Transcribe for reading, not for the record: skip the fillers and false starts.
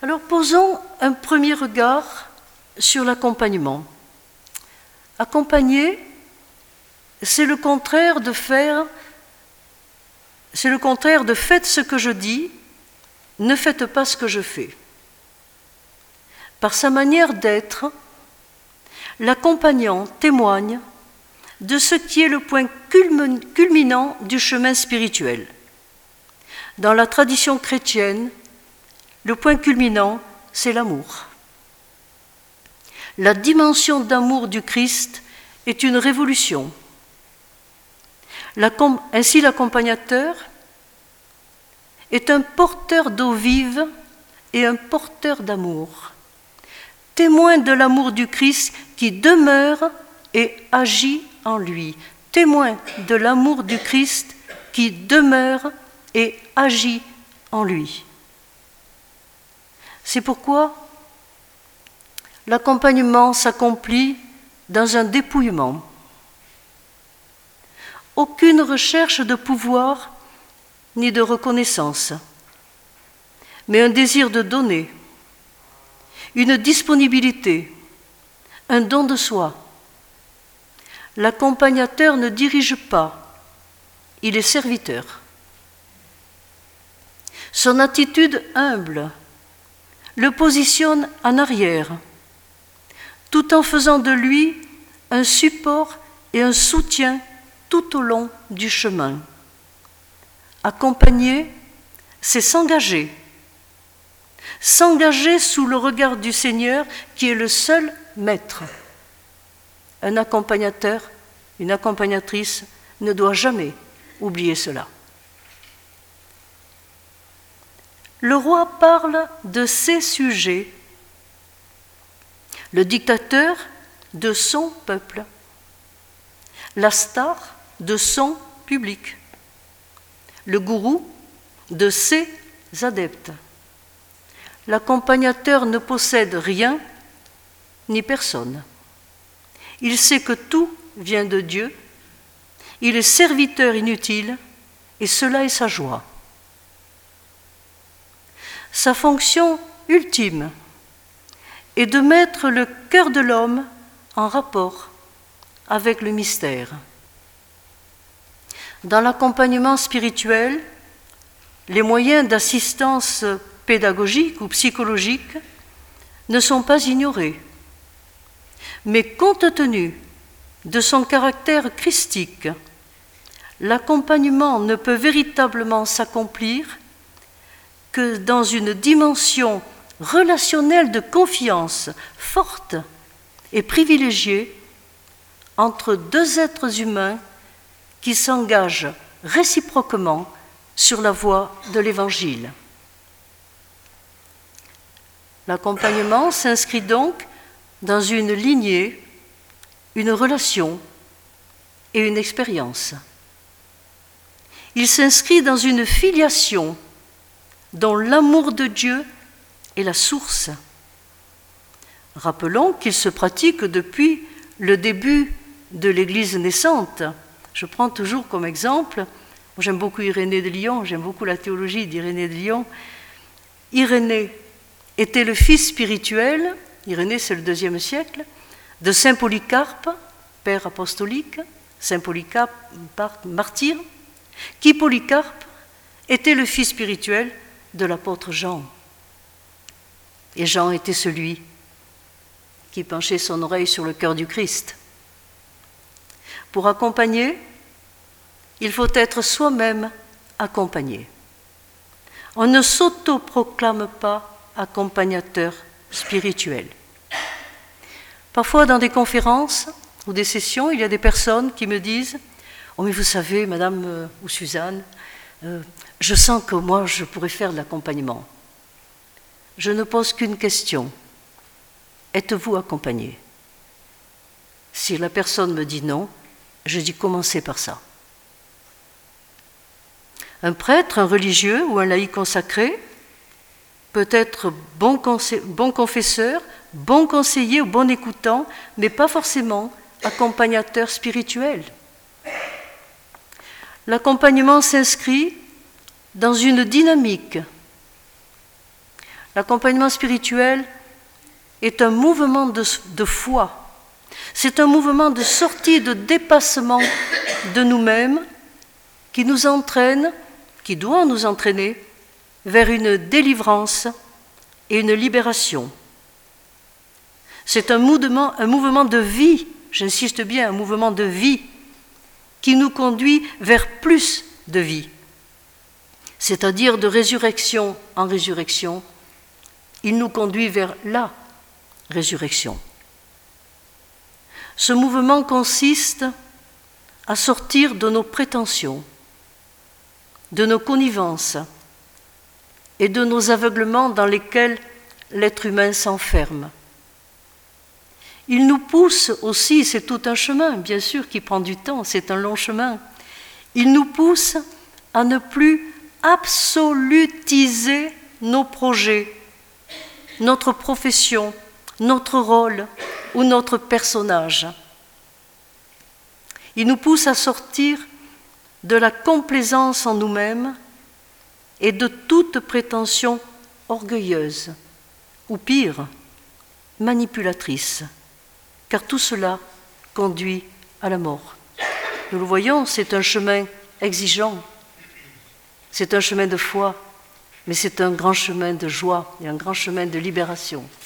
Alors posons un premier regard sur l'accompagnement. Accompagner, c'est le contraire de faire, c'est le contraire de faites ce que je dis, ne faites pas ce que je fais. Par sa manière d'être, l'accompagnant témoigne de ce qui est le point culminant du chemin spirituel. Dans la tradition chrétienne, le point culminant, c'est l'amour. La dimension d'amour du Christ est une révolution. Ainsi, l'accompagnateur est un porteur d'eau vive et un porteur d'amour, témoin de l'amour du Christ qui demeure et agit en lui, témoin de l'amour du Christ qui demeure et agit en lui. C'est pourquoi l'accompagnement s'accomplit dans un dépouillement. Aucune recherche de pouvoir ni de reconnaissance, mais un désir de donner, une disponibilité, un don de soi. L'accompagnateur ne dirige pas, il est serviteur. Son attitude humble le positionne en arrière, tout en faisant de lui un support et un soutien tout au long du chemin. Accompagner, c'est s'engager sous le regard du Seigneur qui est le seul maître. Un accompagnateur, une accompagnatrice ne doit jamais oublier cela. Le roi parle de ses sujets, le dictateur de son peuple, la star de son public, le gourou de ses adeptes. L'accompagnateur ne possède rien ni personne. Il sait que tout vient de Dieu, il est serviteur inutile et cela est sa joie. Sa fonction ultime est de mettre le cœur de l'homme en rapport avec le mystère. Dans l'accompagnement spirituel, les moyens d'assistance pédagogique ou psychologique ne sont pas ignorés, mais compte tenu de son caractère christique, l'accompagnement ne peut véritablement s'accomplir que dans une dimension relationnelle de confiance forte et privilégiée entre deux êtres humains qui s'engagent réciproquement sur la voie de l'Évangile. L'accompagnement s'inscrit donc dans une lignée, une relation et une expérience. Il s'inscrit dans une filiation dont l'amour de Dieu est la source. Rappelons qu'il se pratique depuis le début de l'Église naissante. Je prends toujours comme exemple, j'aime beaucoup Irénée de Lyon, j'aime beaucoup la théologie d'Irénée de Lyon. Irénée était le fils spirituel, Irénée c'est le IIe siècle, de saint Polycarpe, père apostolique, saint Polycarpe, martyr, qui Polycarpe était le fils spirituel de l'apôtre Jean. Et Jean était celui qui penchait son oreille sur le cœur du Christ. Pour accompagner, il faut être soi-même accompagné. On ne s'autoproclame pas accompagnateur spirituel. Parfois, dans des conférences ou des sessions, il y a des personnes qui me disent « Oh, mais vous savez, madame ou Suzanne, je sens que moi, je pourrais faire de l'accompagnement. » Je ne pose qu'une question. Êtes-vous accompagné? Si la personne me dit non, je dis commencez par ça. Un prêtre, un religieux ou un laïc consacré peut être bon confesseur, bon conseiller ou bon écoutant, mais pas forcément accompagnateur spirituel. L'accompagnement s'inscrit dans une dynamique. L'accompagnement spirituel est un mouvement de foi. C'est un mouvement de sortie, de dépassement de nous-mêmes qui nous entraîne, qui doit nous entraîner vers une délivrance et une libération. C'est un mouvement de vie, j'insiste bien, un mouvement de vie qui nous conduit vers plus de vie, c'est-à-dire de résurrection en résurrection. Il nous conduit vers la résurrection. Ce mouvement consiste à sortir de nos prétentions, de nos connivences et de nos aveuglements dans lesquels l'être humain s'enferme. Il nous pousse aussi, c'est tout un chemin, bien sûr, qui prend du temps, c'est un long chemin. Il nous pousse à ne plus absolutiser nos projets, notre profession, notre rôle ou notre personnage. Il nous pousse à sortir de la complaisance en nous-mêmes et de toute prétention orgueilleuse, ou pire, manipulatrice, car tout cela conduit à la mort. Nous le voyons, c'est un chemin exigeant, c'est un chemin de foi, mais c'est un grand chemin de joie et un grand chemin de libération.